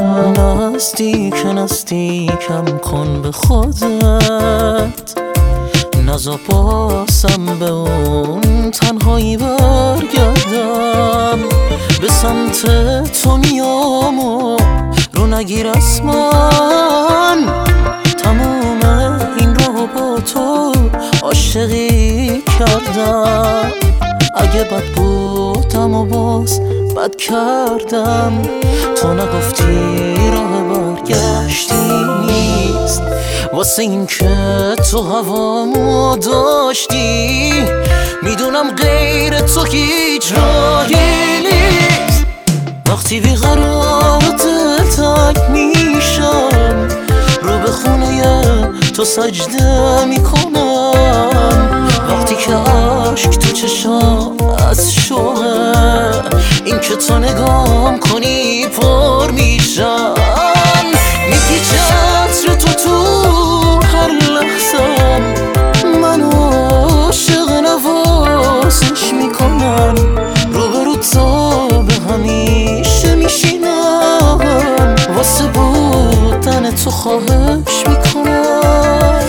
نزدیکم کن به خودت، نزا باسم به اون تنهایی برگردم. به سمت تو میام و رو نگیر از من، تموم این رو با تو عاشقی کردم. اگه بد بودم و باز بد کردم، تو نگفتی راه برگشتی نیست. واسه این که تو هوامو داشتی، میدونم غیر تو هیچ راهی نیست. وقتی بیقرار دل تنگ میشم، رو به خونه تو سجده میکنم. وقتی که عشق تو چشام از شوقه، این که تو نگام کنی پر میشم. میپیچه عطر تو هر لحظم، منو عاشق نوازش میکنم. روبرو تو به همیشه میشینم، واسه بودن تو خواهش میکنم.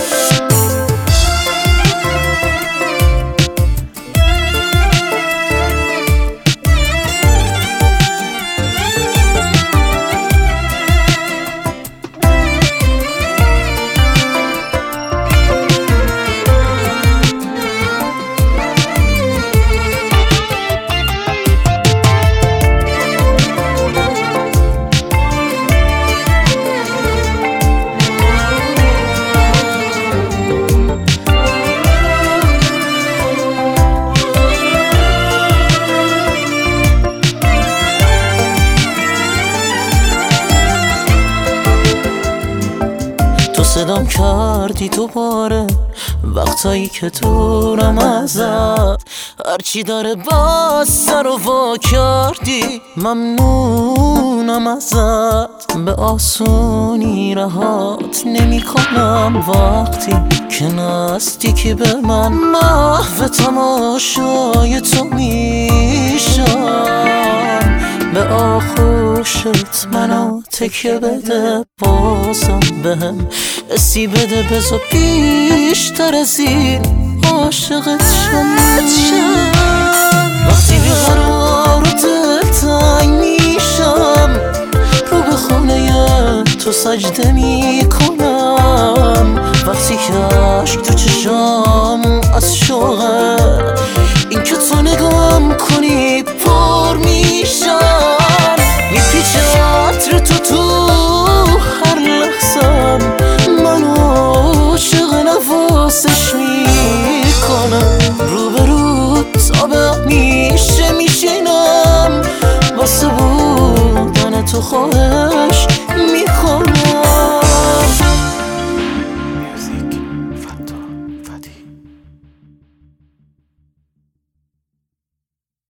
صدام کردی دوباره وقتایی که دورم ازت، هرچی داره باز سر و وا کردی. ممنونم ازت، به آسونی رهات نمی کنم. وقتی که نزدیکی به من، محو تماشای تو میشم. به آغوشت منو تکیه بده، بازم بهم اسی بده. بذار بیشتر از این عاشقت شم. وقتی بیقرار و دل تنگ میشم، رو به خونه تو سجده میکنم. وقتی که عشق تو چشام از شوقه، این که تو نگام کنی پر میشم. میپیچه عطر تو هر لحظم، منو عاشق نوازش میکنم. روبرو تا به همیشه میشینم، واسه بودن تو خواهش